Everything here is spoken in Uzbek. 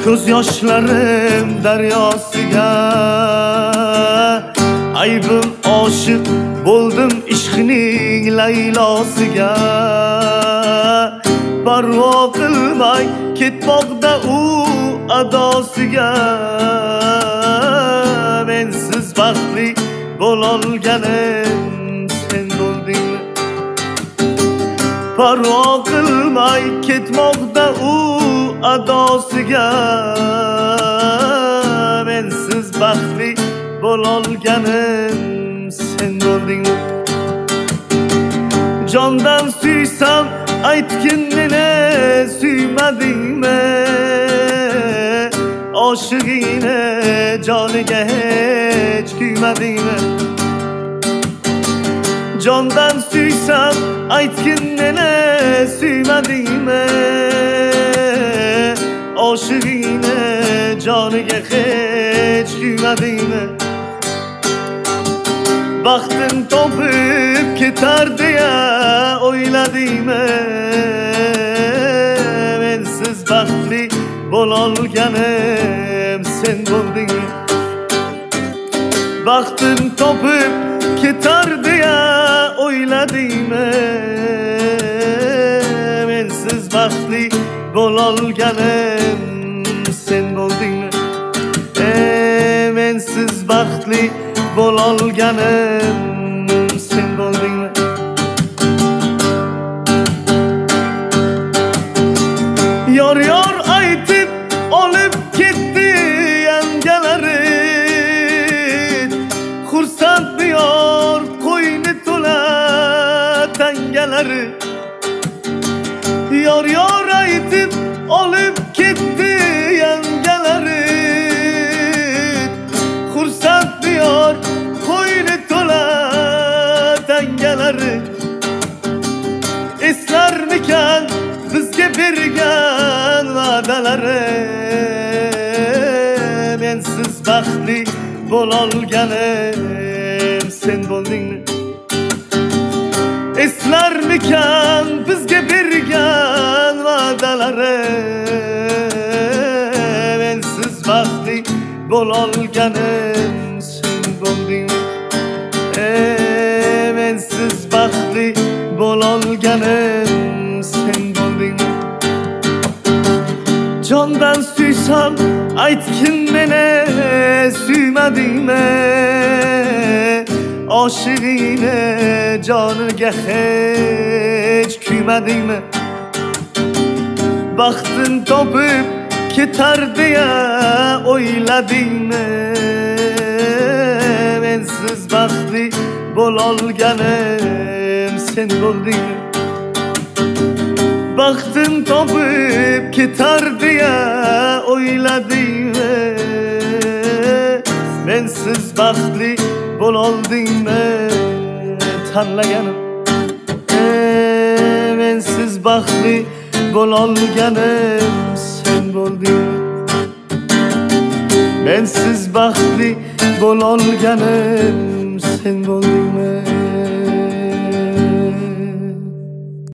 ko'z yoshlarim daryosiga aybim oshiq bo'ldim ishqining laylosiga parvo qilmay ketmoqda u adosiga mensiz baxtli bo'lolganim sen bo'lding parvo qilmay ketmoqda u adosiga mensiz baxtli bo'lolganim sen bo'lding jondan suysam aytgin meni suymadingmi oshig'ingni joniga hech kuymadingmi jondan suysam aytgin meni suymadingmi oshig'ingni joniga hech kuymadingmi baxtim topib ketar deya o'yladingmi mensiz baxtli bo'lolganim sen bo'ldingmi baxtim topib ketar deya o'yladingmi mensiz baxtli bo'lolganim sen bo'ldingmi mensiz baxtli bo'lolganim sen bo'ldingmi yor yor aytib olib ketdi yangalari xursand diyor qo'yni to'la tangalari yor yor aytib olib ketdi yangalari xursand diyor qo'yni to'la tangalari eslarmikan bizga bergan va'dalari mensiz baxtli bo'lolganim sen bo'ldingmi eslarmikan bizga bergan va'dalari mensiz baxtli bo'lolganim sen bo'ldingmi mensiz baxtli bo'lolganim sen bo'ldingmi jondan suysam aytgin meni suymadingmi oshig'ingni joniga hech kuymadingmi baxtim topib ketar deya o'yladingmi mensiz baxtli bo'lolganim sen bo'ldingmi baxtim topib ketar deya o'yladingmi mensiz baxtli bo'loldingmi tanlaganim mensiz baxtli bo'lolganim sen bo'ldingmi mensiz baxtli bo'lolganim sen bo'ldingmi